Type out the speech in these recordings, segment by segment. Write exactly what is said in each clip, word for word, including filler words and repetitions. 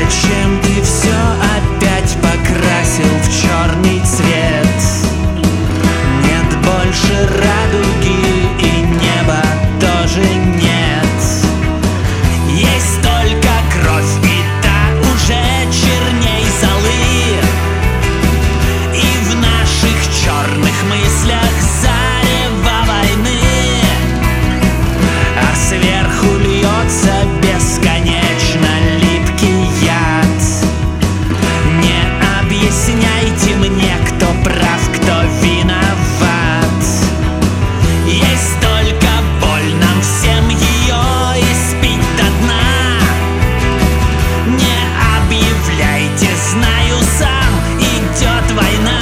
Зачем ты все опять покрасил в черный цвет? Нет больше радуги и неба тоже нет. Есть только кровь, и та уже черней золы. И в наших черных мыслях зарево войны, а сверху льется бесконечно липкий яд. Не объясняйте мне, кто прав, кто виноват. Есть только боль, нам всем ее испить до дна. Не объявляйте, знаю сам, идет война.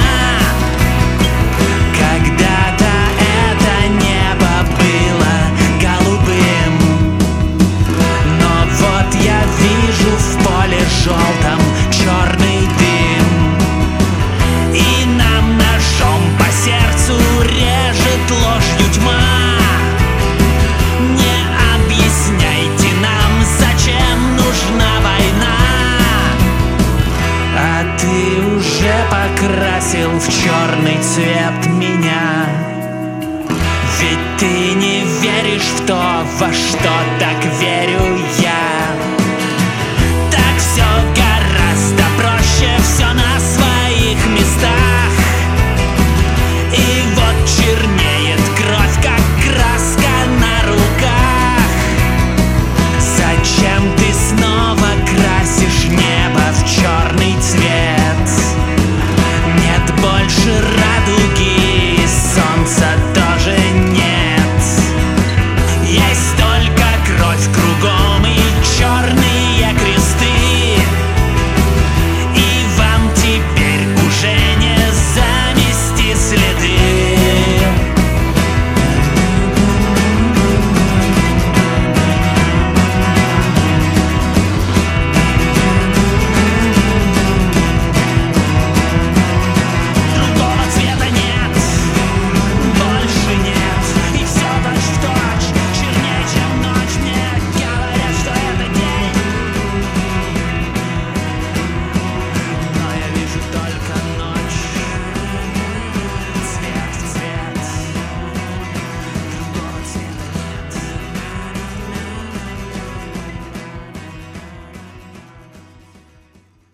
Когда-то это небо было голубым, но вот я вижу в поле желтом черный дым. И нам ножом по сердцу режет ложью тьма. Не объясняйте нам, зачем нужна война. А ты уже покрасил в черный цвет меня. Ведь ты не веришь в то, во что так верю я.